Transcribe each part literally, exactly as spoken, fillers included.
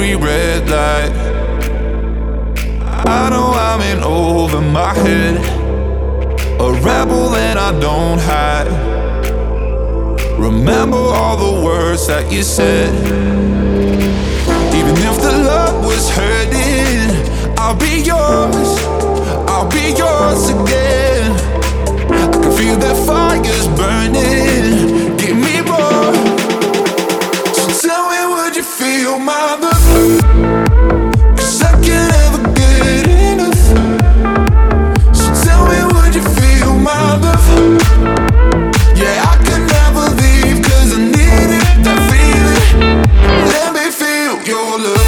every red light. I know I'm in over my head, a rebel and I don't hide. Remember all the words that you said. Even if the love was hurting, I'll be yours, I'll be yours again. I can feel that fire's burning, give me more. So tell me, would you feel my love? 'Cause I can't ever get enough. So tell me, would you feel my love? Yeah, I can never leave 'cause I need it, that feeling. Let me feel your love.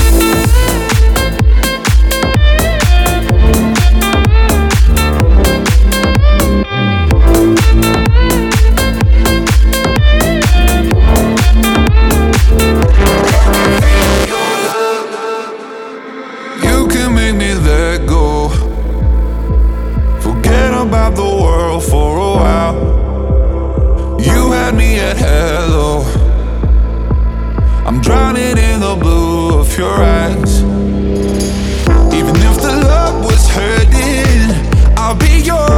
Let go. Forget about the world for a while. You had me at hello. I'm drowning in the blue of your eyes. Even if the love was hurting, I'll be yours.